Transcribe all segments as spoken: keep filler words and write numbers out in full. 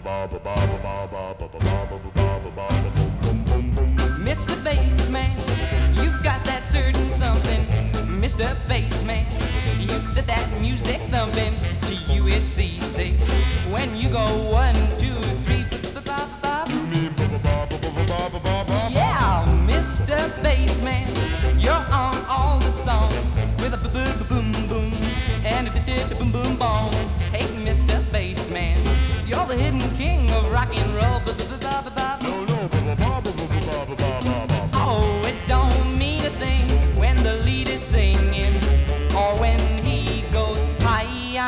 Mister Bassman, you've got that certain something. Mister Bassman, you set that music thumping. To you it's easy when you go one, two, three. Yeah, Mister Bassman, you're on all the songs with a boom boom boom and a boom boom boom. Hey, Mister Bassman, you're the hidden king of rock and roll. No, no, Oh, it don't mean a thing when the lead is singing or when he goes hi.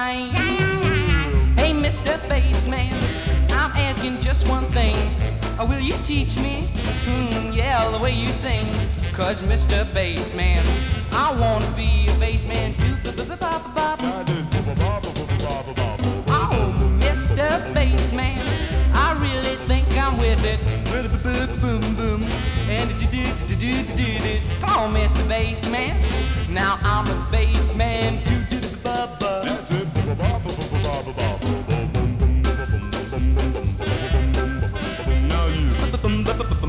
Hey, Mister Bassman, I'm asking just one thing. Uh, will you teach me? Hmm, yeah, the way you sing. Cause Mister Bassman, I wanna be a bassman too. Oh, Mister Bassman, I really think I'm with it. Boom, boom, and do-do-do-do-do-do. Come on, Mister Bassman. Now I'm a bassman too. that's it. Now you.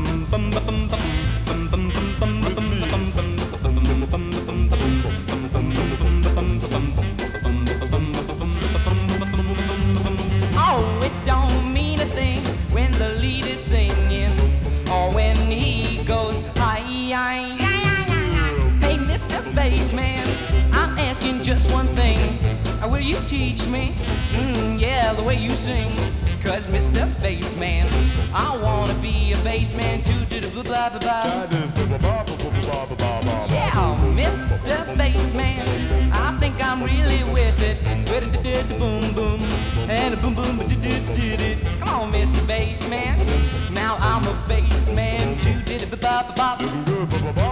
Oh, it don't mean a thing when the lead is singing or when he goes hi. Hey, Mister Bassman, I'm asking just one thing. Uh, Will you teach me? Mm, yeah, the way you sing. Cause Mister Bassman, I wanna be a bassman too. Blah, blah, blah. That is Yeah, Mister Bassman, I think I'm really with it. With a boom boom and a boom boom. Come on, Mister Bassman. Now I'm a bassman too. Looking good,